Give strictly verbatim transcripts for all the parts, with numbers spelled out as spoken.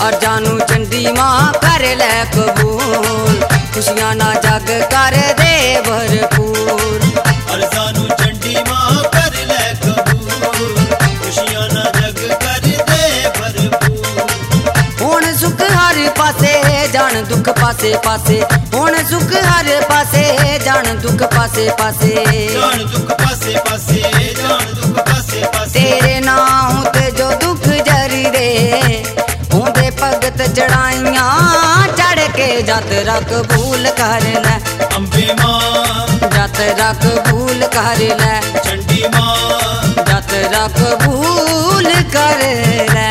और जानू चंडी माँ कर ले कबूल, खुशियाँ ना जग कर दे भरपूर। और जानू चंडी माँ कर ले कबूल, खुशियाँ ना जग कर दे भरपूर। हुण सुख हर पासे जान दुख पासे पासे, हुण सुख हर पासे जान दुख पासे पासे, जान दुख पासे पासे, जान दुख पासे पासे। तेरे नाम ते जो दुख जरी दे, होंदे भगत चढ़ाइया चढ़ के यात्रा कबूल कर ले। अम्बे माँ यात्रा कबूल कर ले, चंडी माँ यात्रा कबूल कर ले।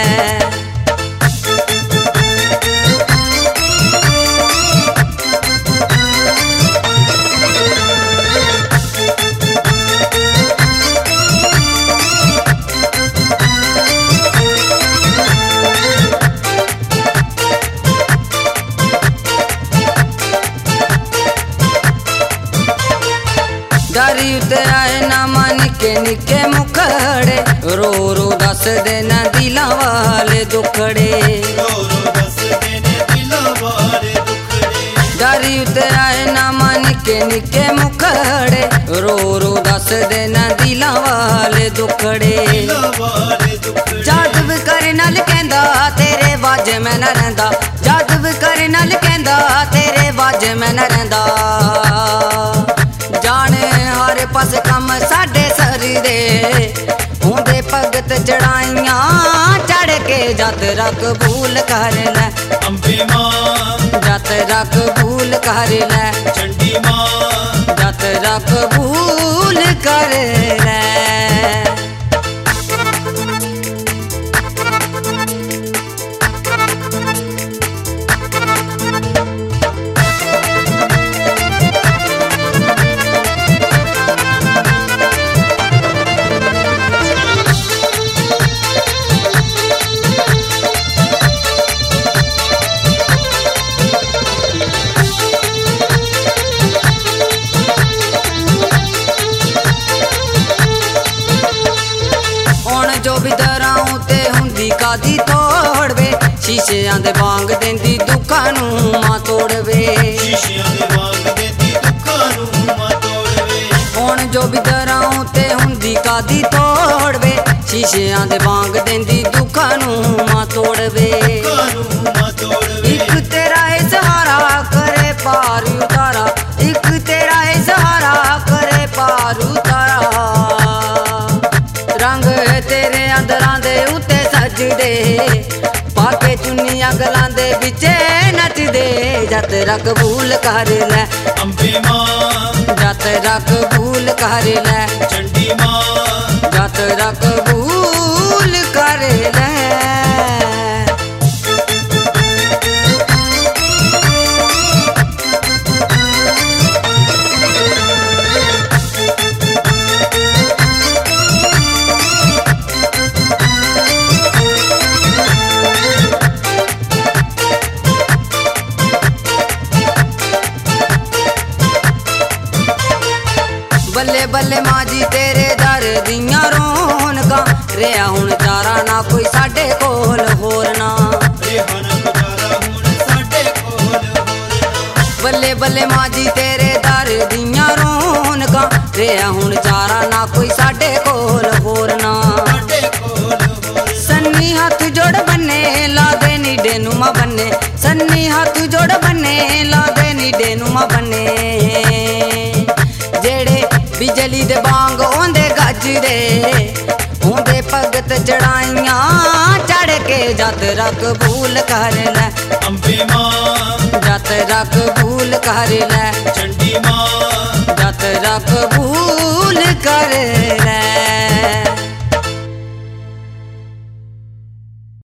डरी उतराए ना मन के निके मुखड़े, रो रो दस देना दिला वाले दुखड़े। रो रो दस देने दिला वाले दुखड़े। डरी उतराए ना मन के निके मुखड़े, रो रो दस देना दिला वाले दुखड़े। दिला वाले दुखड़े। जादव कर नल कहंदा तेरे बाजे मैं न रहंदा, जादव कर नल कहंदा तेरे बाजे मैं न रहंदा। जाने हर पास कम साडे सर दे, होंदे भगत चढ़ाइया चढ़ के यात्रा कबूल कर ले। अम्बे माँ यात्रा कबूल कर ले, चंडी माँ यात्रा कबूल कर ले। जो भी दराऊं ते हुंदी कादी तोड़वे, शीशियां दे वांग देंदी दुखां नूं मां तोड़वे। शीशियां दे वांग देंदी दुखां नूं मां तोड़वे। हुण जो भी दराऊं ते हुंदी कादी तोड़वे, शीशियां दे वांग देंदी दुखां नूं मां तोड़वे। दुखां नूं मां तोड़वे। एक तेरा है सहारा करे पार उतारा, एक तेरा है सहारा करे पार उतारा। रंग तेरे अंदरां दे उत्ते सजदे, पाके चुन्नियां गलां दे बिचे नचदे। यात्रा कबूल कर ले, अम्बे माँ यात्रा कबूल कर ले, चंडी माँ यात्रा कबूल कर ले। बल्ले बल्ले माँ जी तेरे दर दियां रौनकां, रेहा हुण चारा ना कोई साडे कोल होर ना। रेहा ना गुजारा हुण साडे कोल होर ना। बल्ले बल्ले माँ जी तेरे दर दियां रौनकां, रेहा हुण चारा ना कोई साडे कोल होर ना। साडे कोल होर। सन्नी हाथ जोड़ बन्ने ला दे नीडे नुमा बन्ने, सन्नी हाथ जोड़ बन्ने ला दे नीडे नुमा बन्ने। जेड़े बिजली दे बांग होंदे गजदे, होंदे भगत चढ़ाइया चढ़ के यात्रा कबूल कर ले। अम्बे माँ यात्रा कबूल कर ले, चंडी माँ यात्रा कबूल कर ले।